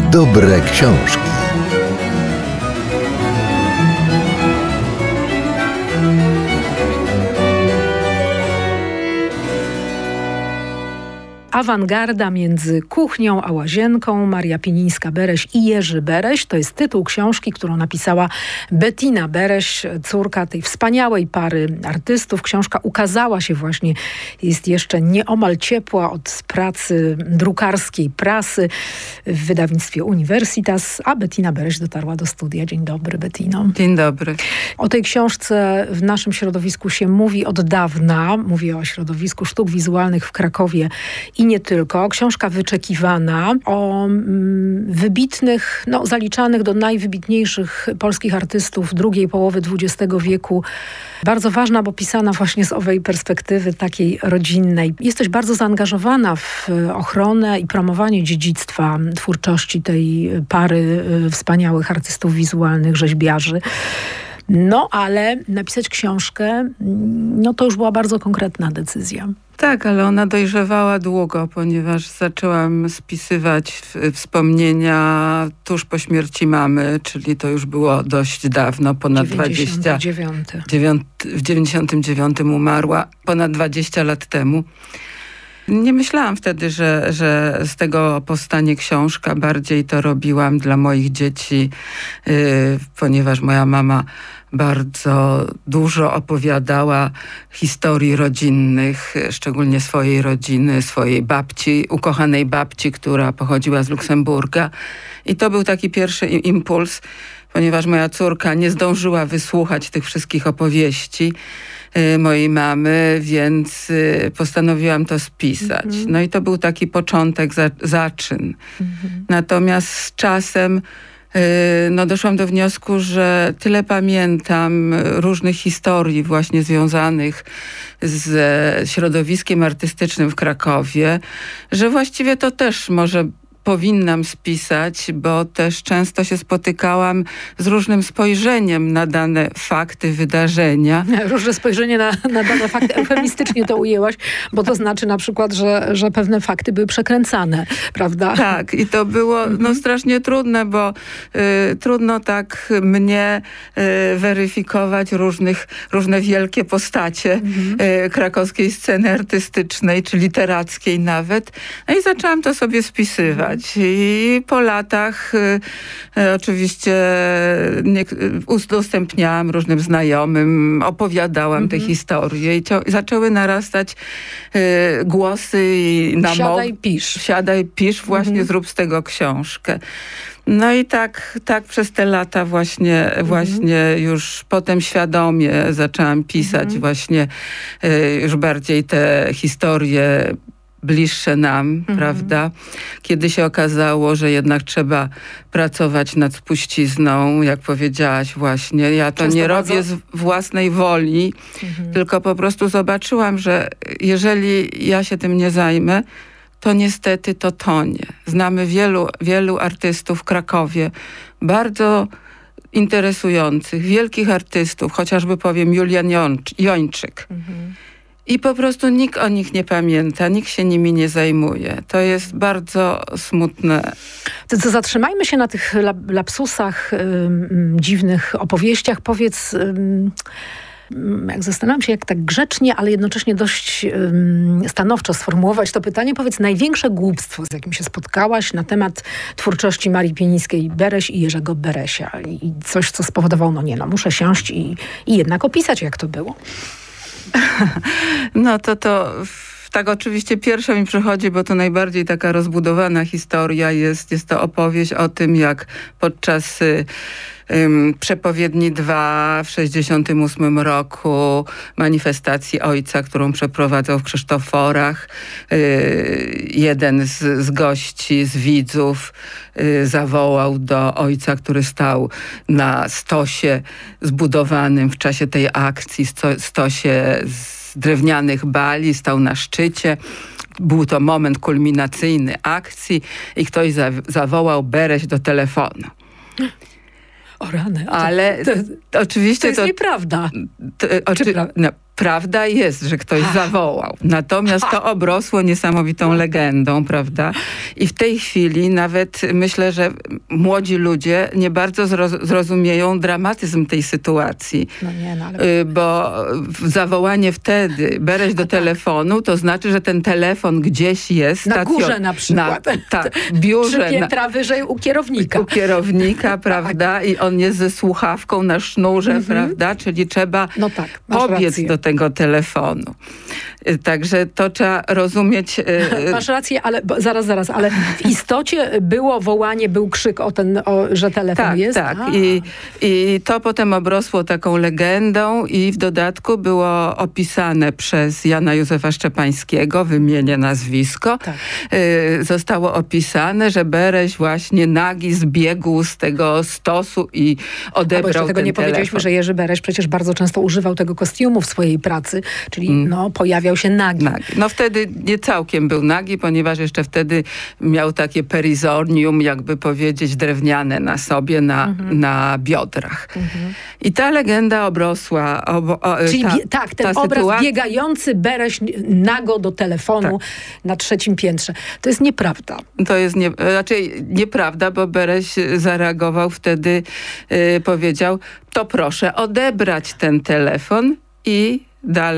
Dobre książki. Awangarda między kuchnią a łazienką, Maria Pinińska-Bereś i Jerzy Bereś. To jest tytuł książki, którą napisała Bettina Bereś, córka tej wspaniałej pary artystów. Książka ukazała się właśnie, jest jeszcze nieomal ciepła od pracy drukarskiej prasy w wydawnictwie Universitas, a Bettina Bereś dotarła do studia. Dzień dobry, Bettino. Dzień dobry. O tej książce w naszym środowisku się mówi od dawna. Mówię o środowisku sztuk wizualnych w Krakowie i nie tylko. Książka wyczekiwana o wybitnych, zaliczanych do najwybitniejszych polskich artystów drugiej połowy XX wieku. Bardzo ważna, bo pisana właśnie z owej perspektywy takiej rodzinnej. Jesteś bardzo zaangażowana w ochronę i promowanie dziedzictwa twórczości tej pary wspaniałych artystów wizualnych, rzeźbiarzy. Ale napisać książkę, to już była bardzo konkretna decyzja. Tak, ale ona dojrzewała długo, ponieważ zaczęłam spisywać wspomnienia tuż po śmierci mamy, czyli to już było dość dawno, ponad 99. W 99 umarła, ponad 20 lat temu. Nie myślałam wtedy, że z tego powstanie książka. Bardziej to robiłam dla moich dzieci, ponieważ moja mama bardzo dużo opowiadała historii rodzinnych, szczególnie swojej rodziny, swojej babci, ukochanej babci, która pochodziła z Luksemburga. I to był taki pierwszy impuls, ponieważ moja córka nie zdążyła wysłuchać tych wszystkich opowieści mojej mamy, więc postanowiłam to spisać. No i to był taki początek, zaczyn. Natomiast z czasem doszłam do wniosku, że tyle pamiętam różnych historii właśnie związanych ze środowiskiem artystycznym w Krakowie, że właściwie to też może powinnam spisać, bo też często się spotykałam z różnym spojrzeniem na dane fakty, wydarzenia. Różne spojrzenie na dane fakty, eufemistycznie to ujęłaś, bo to znaczy na przykład, że pewne fakty były przekręcane, prawda? Tak, i to było strasznie trudne, bo trudno tak mnie weryfikować różne wielkie postacie krakowskiej sceny artystycznej, czy literackiej nawet. No i zaczęłam to sobie spisywać. I po latach oczywiście udostępniałam różnym znajomym, opowiadałam te historie i zaczęły narastać głosy i namowy. Siadaj, pisz, właśnie zrób z tego książkę. No i tak przez te lata właśnie już potem świadomie zaczęłam pisać właśnie już bardziej te historie bliższe nam, prawda? Kiedy się okazało, że jednak trzeba pracować nad spuścizną, jak powiedziałaś właśnie. Ja to nie robię z własnej woli, tylko po prostu zobaczyłam, że jeżeli ja się tym nie zajmę, to niestety to tonie. Znamy wielu artystów w Krakowie, bardzo interesujących, wielkich artystów, chociażby powiem Julian Jończyk. I po prostu nikt o nich nie pamięta, nikt się nimi nie zajmuje. To jest bardzo smutne. To zatrzymajmy się na tych lapsusach, dziwnych opowieściach. Powiedz, jak zastanawiam się, jak tak grzecznie, ale jednocześnie dość stanowczo sformułować to pytanie. Powiedz, największe głupstwo, z jakim się spotkałaś na temat twórczości Marii Pinińskiej-Bereś i Jerzego Beresia. I coś, co spowodowało, muszę siąść i jednak opisać, jak to było. To tak oczywiście pierwsza mi przychodzi, bo to najbardziej taka rozbudowana historia jest to opowieść o tym, jak podczas Przepowiedni 2 w 1968 roku, manifestacji ojca, którą przeprowadzał w Krzysztoforach. Jeden z gości, z widzów zawołał do ojca, który stał na stosie zbudowanym w czasie tej akcji, stosie z drewnianych bali, stał na szczycie. Był to moment kulminacyjny akcji i ktoś zawołał Bereś do telefonu. O rany. Ale oczywiście to jest nieprawda. prawda jest, że ktoś zawołał. Natomiast to obrosło niesamowitą legendą, prawda? I w tej chwili nawet myślę, że młodzi ludzie nie bardzo zrozumieją dramatyzm tej sytuacji. No nie, no ale... Bo zawołanie wtedy, Bereś do telefonu, to znaczy, że ten telefon gdzieś jest. Na górze na przykład. Tak, biurze. 3 piętra wyżej u kierownika. U kierownika, prawda? I on jest ze słuchawką na sznurze, prawda? Czyli trzeba pobiec do tego telefonu. Także to trzeba rozumieć. Masz rację, ale zaraz, ale w istocie było wołanie, był krzyk że telefon jest. Tak, i to potem obrosło taką legendą i w dodatku było opisane przez Jana Józefa Szczepańskiego, wymienię nazwisko. Tak. Zostało opisane, że Bereś właśnie nagi zbiegł z tego stosu i odebrał ten telefon. Tego nie powiedzieliśmy, że Jerzy Bereś przecież bardzo często używał tego kostiumu w swojej pracy, czyli pojawiał się nagi. No wtedy nie całkiem był nagi, ponieważ jeszcze wtedy miał takie perizornium, jakby powiedzieć, drewniane na sobie, na biodrach. I ta legenda obrosła. Czyli ten obraz biegający Bereś nago do telefonu na 3. piętrze. To jest nieprawda. To jest raczej nieprawda, bo Bereś zareagował wtedy, powiedział, to proszę odebrać ten telefon i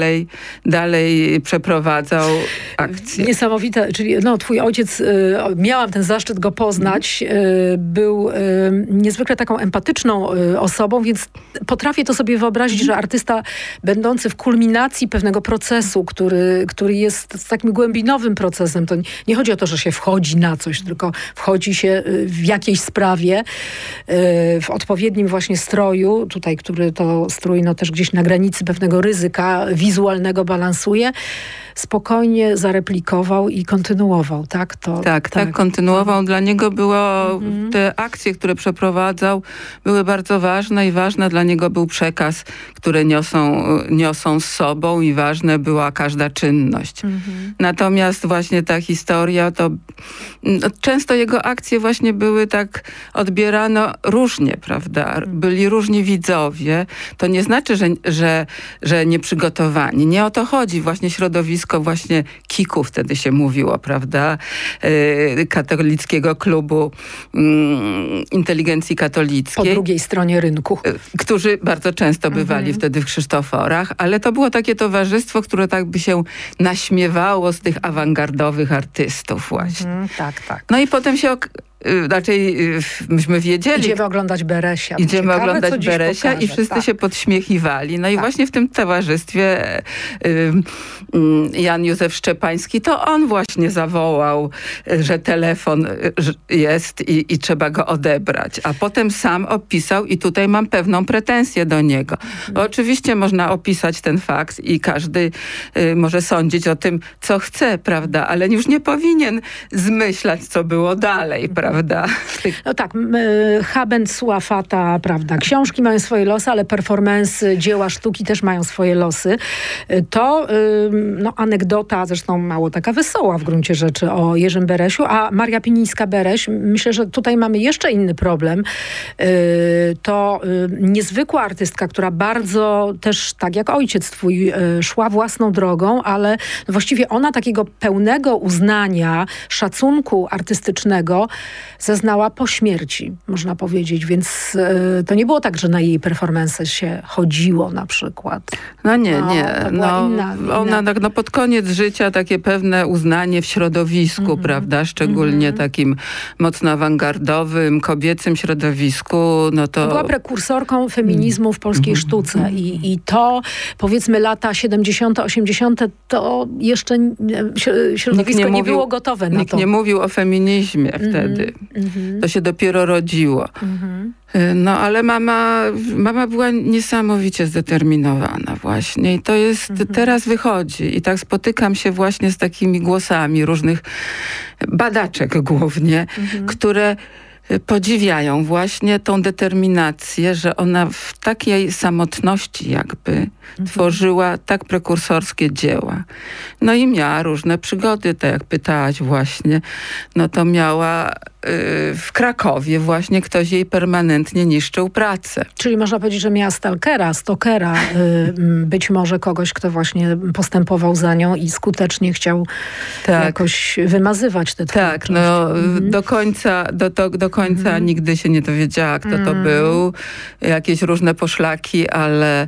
dalej przeprowadzał akcję. Niesamowite, czyli twój ojciec, miałam ten zaszczyt go poznać, był niezwykle taką empatyczną osobą, więc potrafię to sobie wyobrazić, że artysta będący w kulminacji pewnego procesu, który jest takim głębinowym procesem, to nie chodzi o to, że się wchodzi na coś, tylko wchodzi się w jakiejś sprawie, w odpowiednim właśnie stroju, tutaj, który to strój też gdzieś na granicy pewnego ryzyka wizualnego balansuje, spokojnie zareplikował i kontynuował, tak? Tak, kontynuował. Dla niego było, te akcje, które przeprowadzał, były bardzo ważne i ważny dla niego był przekaz, który niosą z sobą i ważna była każda czynność. Natomiast właśnie ta historia, to często jego akcje właśnie były tak odbierane różnie, prawda? Byli różni widzowie. To nie znaczy, że nieprzygotowani. Nie o to chodzi. Właśnie środowisko właśnie KIK-u wtedy się mówiło, prawda? Katolickiego klubu inteligencji katolickiej. Po drugiej stronie rynku. Którzy bardzo często bywali wtedy w Krzysztoforach, ale to było takie towarzystwo, które tak by się naśmiewało z tych awangardowych artystów właśnie. Tak. No i potem się raczej myśmy wiedzieli. Idziemy oglądać Beresia. Idziemy oglądać Beresia i wszyscy się podśmiechiwali. No i właśnie w tym towarzystwie Jan Józef Szczepański, to on właśnie zawołał, że telefon jest i trzeba go odebrać. A potem sam opisał i tutaj mam pewną pretensję do niego. Bo oczywiście można opisać ten fakt i każdy może sądzić o tym, co chce, prawda? Ale już nie powinien zmyślać, co było dalej, prawda? No tak, Habent, Suafata, prawda, książki mają swoje losy, ale performance, dzieła sztuki też mają swoje losy. To anegdota, zresztą mało taka wesoła w gruncie rzeczy o Jerzym Beresiu, a Maria Pinińska-Bereś, myślę, że tutaj mamy jeszcze inny problem. To niezwykła artystka, która bardzo też, tak jak ojciec twój, szła własną drogą, ale właściwie ona takiego pełnego uznania, szacunku artystycznego zeznała po śmierci, można powiedzieć, więc to nie było tak, że na jej performance się chodziło na przykład. No nie. Ona pod koniec życia takie pewne uznanie w środowisku, prawda, szczególnie takim mocno awangardowym, kobiecym środowisku, no to... Była prekursorką feminizmu w polskiej sztuce i to, powiedzmy, lata 70., 80., to jeszcze środowisko nie było gotowe na to. Nikt nie mówił o feminizmie wtedy. To się dopiero rodziło. No ale mama była niesamowicie zdeterminowana właśnie i to jest, teraz wychodzi i tak spotykam się właśnie z takimi głosami różnych badaczek głównie, które podziwiają właśnie tą determinację, że ona w takiej samotności jakby tworzyła tak prekursorskie dzieła. No i miała różne przygody, tak jak pytałaś właśnie, no to miała w Krakowie właśnie ktoś jej permanentnie niszczył pracę. Czyli można powiedzieć, że miała stalkera, być może kogoś, kto właśnie postępował za nią i skutecznie chciał jakoś wymazywać te twórczość. Tak, do końca nigdy się nie dowiedziała, kto to był. Jakieś różne poszlaki, ale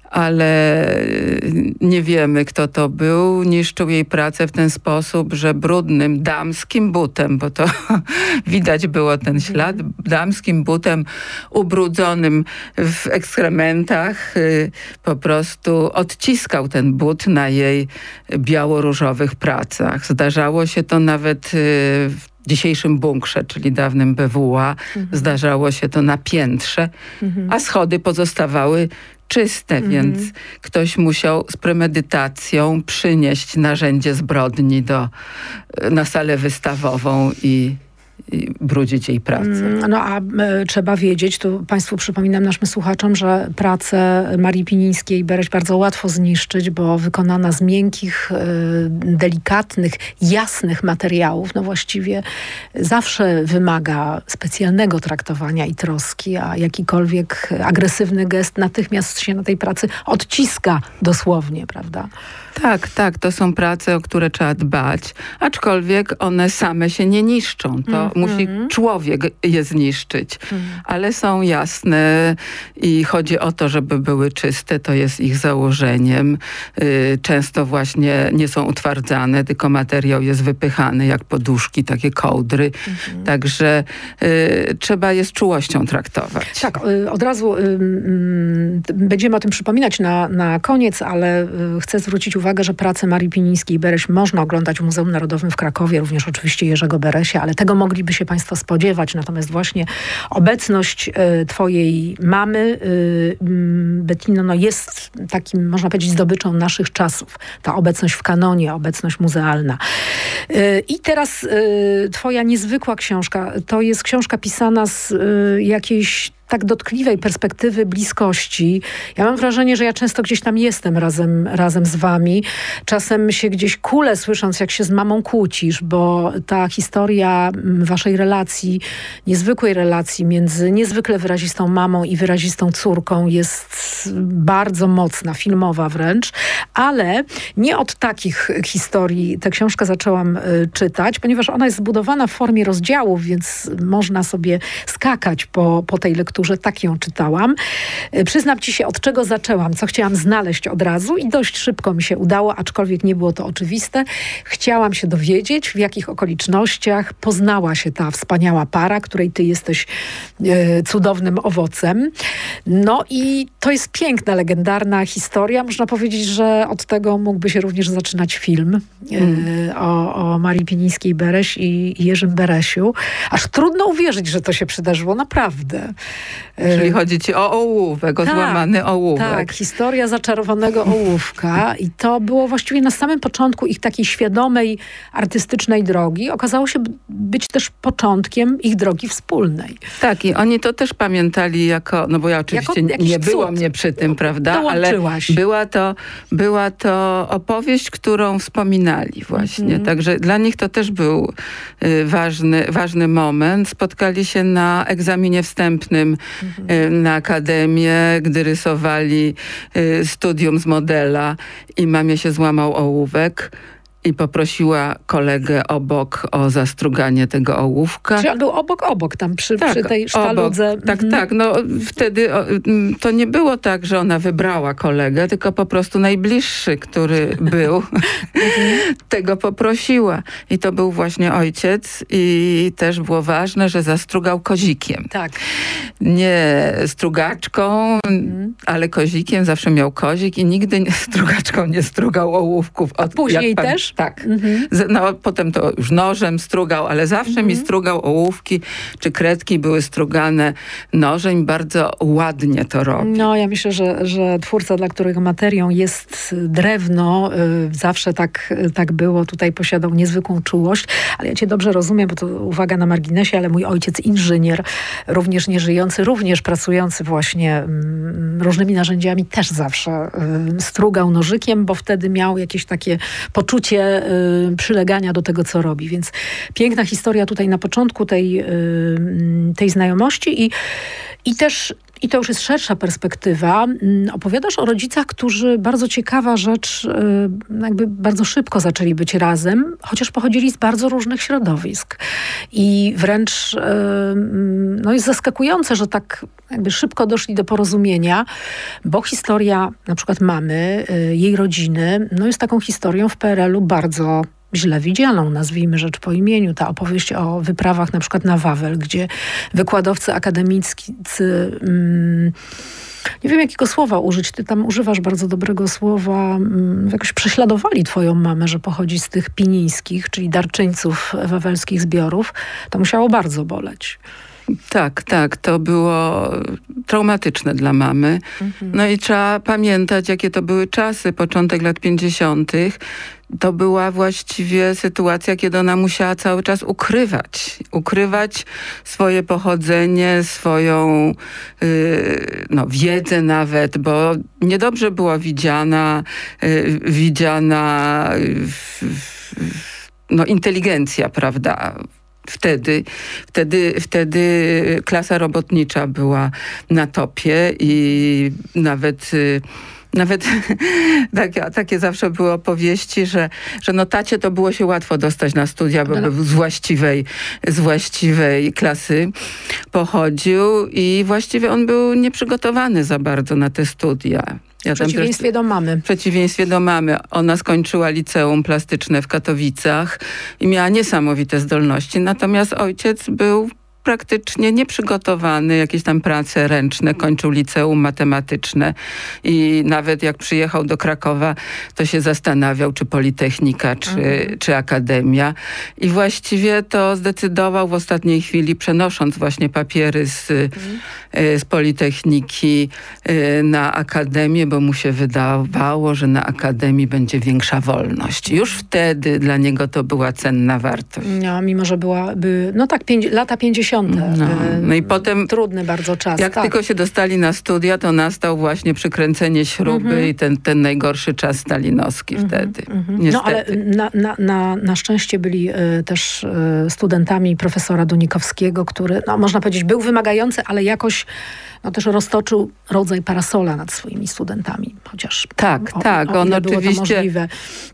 nie wiemy, kto to był. Niszczył jej pracę w ten sposób, że brudnym damskim butem, bo to widać było ten ślad, damskim butem ubrudzonym w ekskrementach, po prostu odciskał ten but na jej biało-różowych pracach. Zdarzało się to nawet w dzisiejszym bunkrze, czyli dawnym BWA. Zdarzało się to na piętrze, a schody pozostawały czyste, więc ktoś musiał z premedytacją przynieść narzędzie zbrodni na salę wystawową i brudzić jej pracę. No a trzeba wiedzieć, tu Państwu przypominam, naszym słuchaczom, że pracę Marii Pinińskiej-Bereś bardzo łatwo zniszczyć, bo wykonana z miękkich, delikatnych, jasnych materiałów, no właściwie zawsze wymaga specjalnego traktowania i troski, a jakikolwiek agresywny gest natychmiast się na tej pracy odciska dosłownie, prawda? Tak, to są prace, o które trzeba dbać, aczkolwiek one same się nie niszczą. To musi człowiek je zniszczyć. Ale są jasne i chodzi o to, żeby były czyste, to jest ich założeniem. Często właśnie nie są utwardzane, tylko materiał jest wypychany, jak poduszki, takie kołdry. Także trzeba je z czułością traktować. Tak, od razu będziemy o tym przypominać na koniec, ale chcę zwrócić uwagę, że pracę Marii Pinińskiej-Bereś można oglądać w Muzeum Narodowym w Krakowie, również oczywiście Jerzego Beresia, ale tego mogliby się Państwo spodziewać. Natomiast właśnie obecność twojej mamy, Bettino, no jest takim, można powiedzieć, zdobyczą naszych czasów. Ta obecność w kanonie, obecność muzealna. I teraz twoja niezwykła książka. To jest książka pisana z jakiejś tak dotkliwej perspektywy bliskości. Ja mam wrażenie, że ja często gdzieś tam jestem razem z wami. Czasem się gdzieś kulę, słysząc, jak się z mamą kłócisz, bo ta historia waszej relacji, niezwykłej relacji między niezwykle wyrazistą mamą i wyrazistą córką jest bardzo mocna, filmowa wręcz, ale nie od takich historii tę książkę zaczęłam czytać, ponieważ ona jest zbudowana w formie rozdziałów, więc można sobie skakać po tej lekturze. Tak ją czytałam. Przyznam ci się, od czego zaczęłam, co chciałam znaleźć od razu i dość szybko mi się udało, aczkolwiek nie było to oczywiste. Chciałam się dowiedzieć, w jakich okolicznościach poznała się ta wspaniała para, której ty jesteś cudownym owocem. No i to jest piękna, legendarna historia. Można powiedzieć, że od tego mógłby się również zaczynać film o Marii Pinińskiej-Bereś i Jerzym Beresiu. Aż trudno uwierzyć, że to się przydarzyło, naprawdę. Czyli chodzi ci o ołówek, o złamany ołówek. Tak, historia zaczarowanego ołówka i to było właściwie na samym początku ich takiej świadomej, artystycznej drogi. Okazało się być też początkiem ich drogi wspólnej. Tak, i oni to też pamiętali jako, no bo ja oczywiście nie było mnie przy tym, prawda? Ale była to opowieść, którą wspominali właśnie. Także dla nich to też był ważny moment. Spotkali się na egzaminie wstępnym na akademię, gdy rysowali studium z modela i mamie się złamał ołówek i poprosiła kolegę obok o zastruganie tego ołówka. Czyli on był obok tam przy tej sztaludze. Tak. No wtedy to nie było tak, że ona wybrała kolegę, tylko po prostu najbliższy, który był, tego poprosiła. I to był właśnie ojciec i też było ważne, że zastrugał kozikiem. Tak. Nie strugaczką, ale kozikiem. Zawsze miał kozik i nigdy strugaczką nie strugał ołówków. A później też? Tak. No, potem to już nożem strugał, ale zawsze mi strugał ołówki, czy kredki były strugane nożem. Bardzo ładnie to robi. No, ja myślę, że twórca, dla którego materią jest drewno, zawsze tak było. Tutaj posiadał niezwykłą czułość, ale ja cię dobrze rozumiem, bo to uwaga na marginesie, ale mój ojciec inżynier, również nieżyjący, również pracujący właśnie różnymi narzędziami, też zawsze strugał nożykiem, bo wtedy miał jakieś takie poczucie poczucie przylegania do tego, co robi. Więc piękna historia tutaj na początku tej znajomości i też, i to już jest szersza perspektywa, opowiadasz o rodzicach, którzy, bardzo ciekawa rzecz, jakby bardzo szybko zaczęli być razem, chociaż pochodzili z bardzo różnych środowisk. I wręcz no jest zaskakujące, że tak jakby szybko doszli do porozumienia, bo historia na przykład mamy, jej rodziny, no jest taką historią w PRL-u bardzo źle widzianą, nazwijmy rzecz po imieniu. Ta opowieść o wyprawach na przykład na Wawel, gdzie wykładowcy akademiccy, nie wiem jakiego słowa użyć, ty tam używasz bardzo dobrego słowa, jakoś prześladowali twoją mamę, że pochodzi z tych pinińskich, czyli darczyńców wawelskich zbiorów. To musiało bardzo boleć. Tak, to było traumatyczne dla mamy. No i trzeba pamiętać, jakie to były czasy, początek lat 50. To była właściwie sytuacja, kiedy ona musiała cały czas ukrywać swoje pochodzenie, swoją wiedzę nawet, bo niedobrze była widziana inteligencja, prawda? Wtedy klasa robotnicza była na topie i nawet takie zawsze były opowieści, że tacie to było się łatwo dostać na studia, bo był z właściwej klasy pochodził i właściwie on był nieprzygotowany za bardzo na te studia. W przeciwieństwie do mamy. W przeciwieństwie do mamy. Ona skończyła liceum plastyczne w Katowicach i miała niesamowite zdolności. Natomiast ojciec był praktycznie nieprzygotowany, jakieś tam prace ręczne, kończył liceum matematyczne i nawet jak przyjechał do Krakowa, to się zastanawiał, czy Politechnika, czy Akademia. I właściwie to zdecydował w ostatniej chwili, przenosząc właśnie papiery z Politechniki na Akademię, bo mu się wydawało, że na Akademii będzie większa wolność. Już wtedy dla niego to była cenna wartość. No, mimo że lata 50. No i potem trudny bardzo czas. Jak tylko się dostali na studia, to nastał właśnie przykręcenie śruby i ten najgorszy czas stalinowski wtedy. Niestety. No ale na szczęście byli też studentami profesora Dunikowskiego, który, można powiedzieć, był wymagający, ale jakoś też roztoczył rodzaj parasola nad swoimi studentami. Chociaż on ile było to oczywiście możliwe.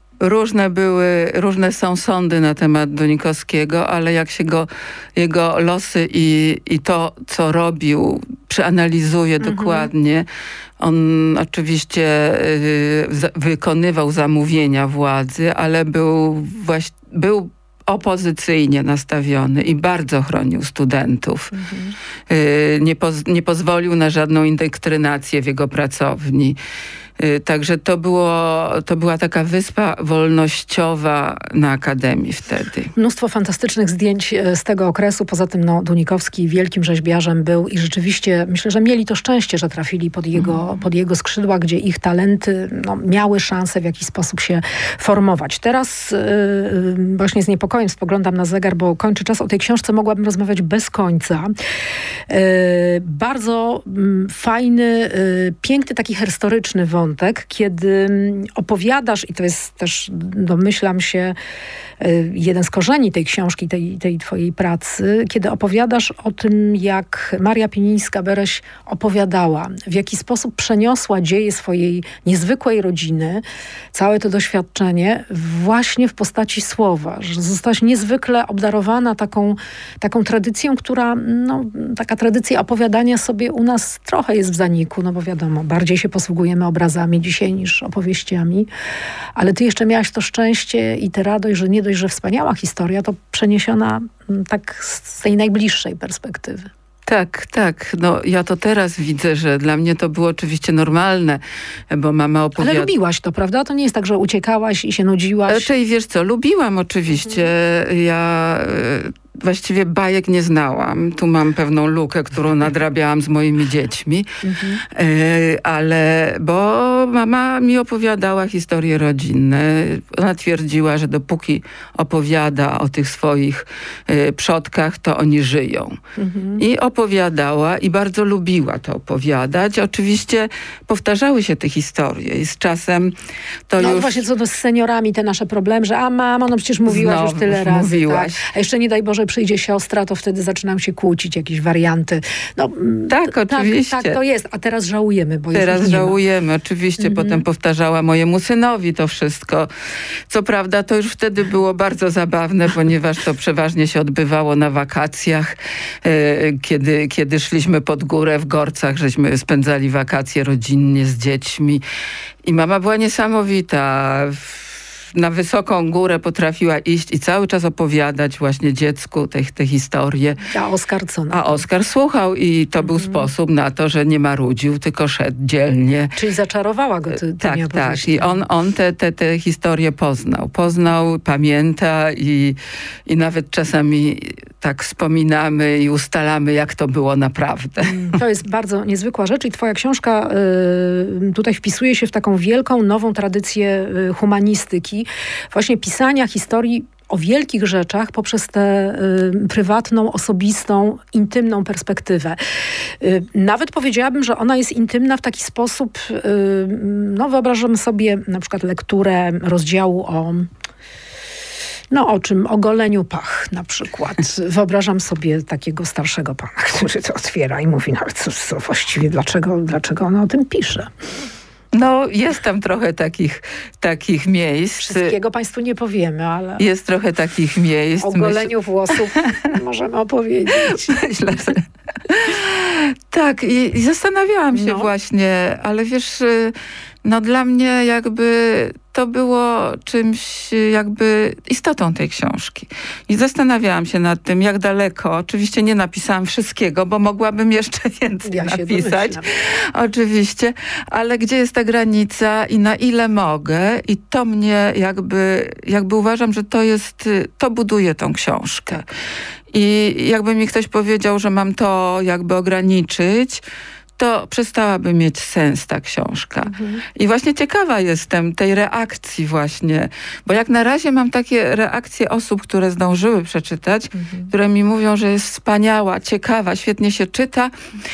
Różne są sądy na temat Dunikowskiego, ale jak się jego losy i to, co robił, przeanalizuje dokładnie, on oczywiście wykonywał zamówienia władzy, ale był opozycyjnie nastawiony i bardzo chronił studentów. Nie pozwolił na żadną indoktrynację w jego pracowni. Także to była taka wyspa wolnościowa na Akademii wtedy. Mnóstwo fantastycznych zdjęć z tego okresu. Poza tym Dunikowski wielkim rzeźbiarzem był i rzeczywiście myślę, że mieli to szczęście, że trafili pod jego skrzydła, gdzie ich talenty miały szansę w jakiś sposób się formować. Teraz właśnie z niepokojem spoglądam na zegar, bo kończy czas. O tej książce mogłabym rozmawiać bez końca. Bardzo fajny, piękny, taki historyczny wątek, kiedy opowiadasz, i to jest też, domyślam się, jeden z korzeni tej książki, tej twojej pracy, kiedy opowiadasz o tym, jak Maria Pinińska-Bereś opowiadała, w jaki sposób przeniosła dzieje swojej niezwykłej rodziny, całe to doświadczenie właśnie w postaci słowa, że zostałaś niezwykle obdarowana taką tradycją, która, taka tradycja opowiadania sobie u nas trochę jest w zaniku, bo wiadomo, bardziej się posługujemy obrazami dzisiaj niż opowieściami, ale ty jeszcze miałaś to szczęście i tę radość, że nie dość, że wspaniała historia, to przeniesiona tak z tej najbliższej perspektywy. Tak. Ja to teraz widzę, że dla mnie to było oczywiście normalne, bo mama opowiada... Ale lubiłaś to, prawda? To nie jest tak, że uciekałaś i się nudziłaś. Wiesz co, lubiłam oczywiście. Ja właściwie bajek nie znałam. Tu mam pewną lukę, którą nadrabiałam z moimi dziećmi. Ale, bo mama mi opowiadała historie rodzinne. Ona twierdziła, że dopóki opowiada o tych swoich przodkach, to oni żyją. I opowiadała i bardzo lubiła to opowiadać. Oczywiście powtarzały się te historie i z czasem to już... właśnie co z seniorami te nasze problemy, że mamo, no przecież mówiłaś już tyle razy. Mówiłaś. Tak? A jeszcze nie daj Boże przyjdzie siostra, to wtedy zaczynam się kłócić, jakieś warianty. No, tak, oczywiście. Tak, to jest. A teraz żałujemy, bo teraz żałujemy, ma. oczywiście. Potem powtarzała mojemu synowi to wszystko. Co prawda to już wtedy było bardzo zabawne, ponieważ to przeważnie się odbywało na wakacjach, kiedy szliśmy pod górę w Gorcach, żeśmy spędzali wakacje rodzinnie z dziećmi. I mama była niesamowita. Na wysoką górę potrafiła iść i cały czas opowiadać właśnie dziecku te historie. A Oskar co? A Oskar słuchał i to był sposób na to, że nie marudził, tylko szedł dzielnie. Czyli zaczarowała go tymi opowieściami. Tak. I on te historie poznał, pamięta i nawet czasami tak wspominamy i ustalamy, jak to było naprawdę. To jest bardzo niezwykła rzecz i twoja książka tutaj wpisuje się w taką wielką, nową tradycję humanistyki, właśnie pisania historii o wielkich rzeczach poprzez tę prywatną, osobistą, intymną perspektywę. Nawet powiedziałabym, że ona jest intymna w taki sposób, no wyobrażam sobie na przykład lekturę rozdziału o czym? O goleniu pach na przykład. Wyobrażam sobie takiego starszego pana, który to otwiera i mówi, no ale co właściwie, dlaczego ona o tym pisze? No, jest tam trochę takich miejsc. Wszystkiego państwu nie powiemy, ale... Jest trochę takich miejsc. O goleniu włosów możemy opowiedzieć. Myślę, że... Tak, i zastanawiałam się właśnie, ale wiesz, no dla mnie jakby to było czymś jakby istotą tej książki. I zastanawiałam się nad tym, jak daleko. Oczywiście nie napisałam wszystkiego, bo mogłabym jeszcze więcej napisać. Oczywiście, ale gdzie jest ta granica i na ile mogę. I to mnie jakby uważam, że to buduje tą książkę. I jakby mi ktoś powiedział, że mam to jakby ograniczyć, to przestałaby mieć sens ta książka. I właśnie ciekawa jestem tej reakcji właśnie, bo jak na razie mam takie reakcje osób, które zdążyły przeczytać, które mi mówią, że jest wspaniała, ciekawa, świetnie się czyta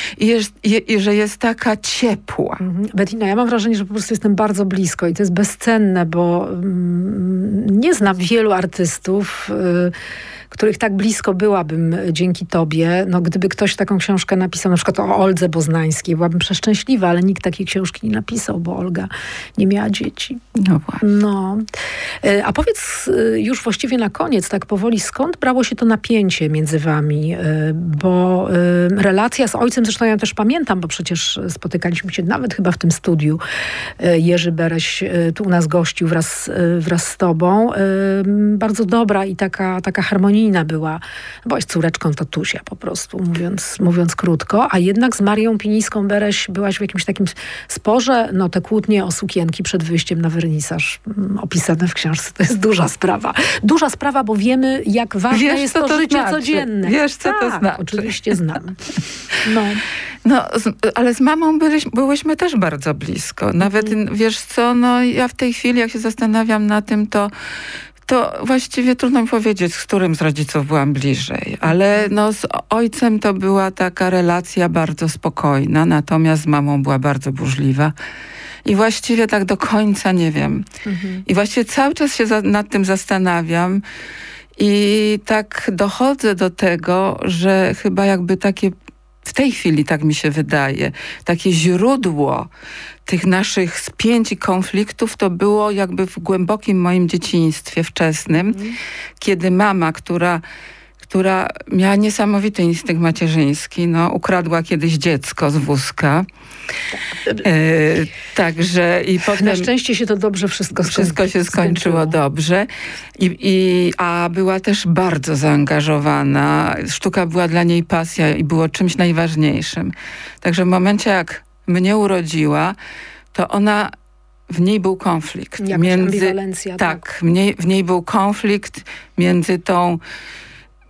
i że jest taka ciepła. Bettina, ja mam wrażenie, że po prostu jestem bardzo blisko i to jest bezcenne, bo nie znam wielu artystów, których tak blisko byłabym dzięki tobie. No, gdyby ktoś taką książkę napisał, na przykład o Oldze Boznańskiej, byłabym przeszczęśliwa, ale nikt takiej książki nie napisał, bo Olga nie miała dzieci. No właśnie. No. A powiedz już właściwie na koniec, tak powoli, skąd brało się to napięcie między wami? Bo relacja z ojcem, zresztą ja też pamiętam, bo przecież spotykaliśmy się nawet chyba w tym studiu. Jerzy Bereś tu u nas gościł wraz z tobą. Bardzo dobra i taka harmonijna byłaś córeczką tatusia po prostu, mówiąc krótko, a jednak z Marią Pinińską-Bereś byłaś w jakimś takim sporze, no te kłótnie o sukienki przed wyjściem na wernisaż opisane w książce, to jest duża sprawa. Duża sprawa, bo wiemy, jak ważne jest to życie codzienne. Wiesz, co to znaczy. Oczywiście znam. No, ale z mamą byłyśmy też bardzo blisko. Nawet, wiesz co, no ja w tej chwili, jak się zastanawiam na tym, to właściwie trudno mi powiedzieć, z którym z rodziców byłam bliżej. Ale no, z ojcem to była taka relacja bardzo spokojna, natomiast z mamą była bardzo burzliwa. I właściwie tak do końca nie wiem. I właściwie cały czas się nad tym zastanawiam i tak dochodzę do tego, że chyba jakby takie, w tej chwili tak mi się wydaje, takie źródło tych naszych spięć i konfliktów to było jakby w głębokim moim dzieciństwie wczesnym, kiedy mama, która miała niesamowity instynkt macierzyński, no, ukradła kiedyś dziecko z wózka. Także i potem... Na szczęście się to dobrze wszystko się skończyło dobrze. A była też bardzo zaangażowana. Sztuka była dla niej pasja i było czymś najważniejszym. Także w momencie, jak mnie urodziła, to w niej był konflikt. Ambiwalencja. Tak, w niej był konflikt między tą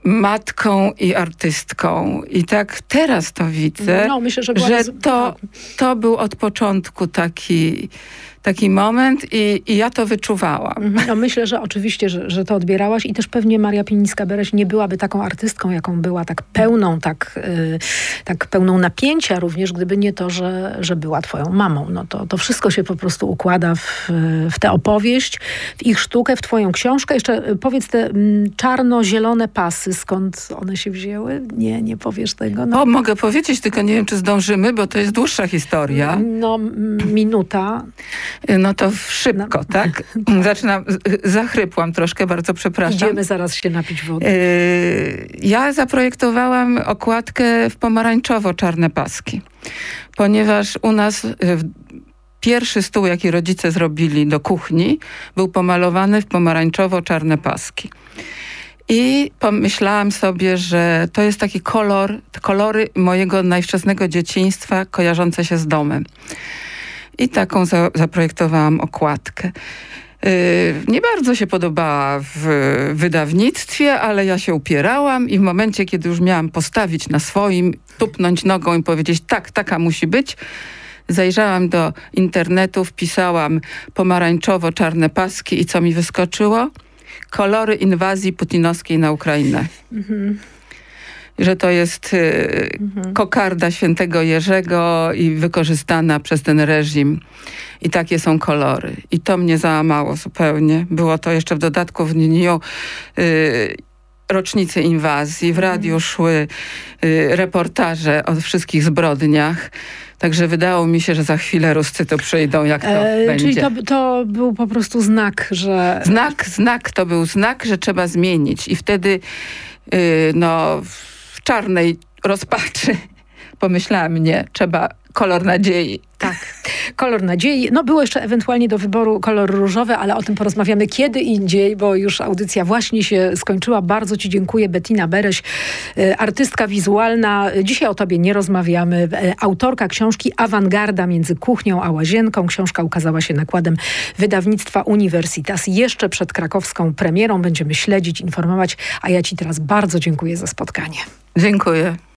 matką i artystką. I tak teraz to widzę, myślę, że to był od początku taki moment i ja to wyczuwałam. Myślę, że oczywiście, że to odbierałaś i też pewnie Maria Pinińska-Bereś nie byłaby taką artystką, jaką była, tak pełną, tak pełną napięcia również, gdyby nie to, że była twoją mamą. No to wszystko się po prostu układa w tę opowieść, w ich sztukę, w twoją książkę. Jeszcze powiedz te czarno-zielone pasy, skąd one się wzięły? Nie powiesz tego? No. Mogę powiedzieć, tylko nie wiem, czy zdążymy, bo to jest dłuższa historia. Minuta. No to szybko, tak? Zaczynam, zachrypłam troszkę, bardzo przepraszam. Idziemy zaraz się napić wody. Ja zaprojektowałam okładkę w pomarańczowo-czarne paski, ponieważ u nas pierwszy stół, jaki rodzice zrobili do kuchni, był pomalowany w pomarańczowo-czarne paski. I pomyślałam sobie, że to jest taki kolory mojego najwczesnego dzieciństwa kojarzące się z domem. I taką zaprojektowałam okładkę. Nie bardzo się podobała w wydawnictwie, ale ja się upierałam i w momencie, kiedy już miałam postawić na swoim, tupnąć nogą i powiedzieć tak, taka musi być, zajrzałam do internetu, wpisałam pomarańczowo-czarne paski i co mi wyskoczyło? Kolory inwazji putinowskiej na Ukrainę. Że to jest kokarda świętego Jerzego i wykorzystana przez ten reżim. I takie są kolory. I to mnie załamało zupełnie. Było to jeszcze w dodatku w dniu rocznicy inwazji. W radiu szły reportaże o wszystkich zbrodniach. Także wydało mi się, że za chwilę Ruscy to przyjdą, jak to będzie. Czyli to był po prostu znak, że... To był znak, że trzeba zmienić. I wtedy w czarnej rozpaczy pomyślałam, trzeba kolor nadziei. Tak, kolor nadziei. Było jeszcze ewentualnie do wyboru kolor różowy, ale o tym porozmawiamy kiedy indziej, bo już audycja właśnie się skończyła. Bardzo ci dziękuję. Bettina Bereś, artystka wizualna. Dzisiaj o tobie nie rozmawiamy. Autorka książki Awangarda między kuchnią a łazienką. Książka ukazała się nakładem wydawnictwa Universitas. Jeszcze przed krakowską premierą będziemy śledzić, informować, a ja ci teraz bardzo dziękuję za spotkanie. Dziękuję.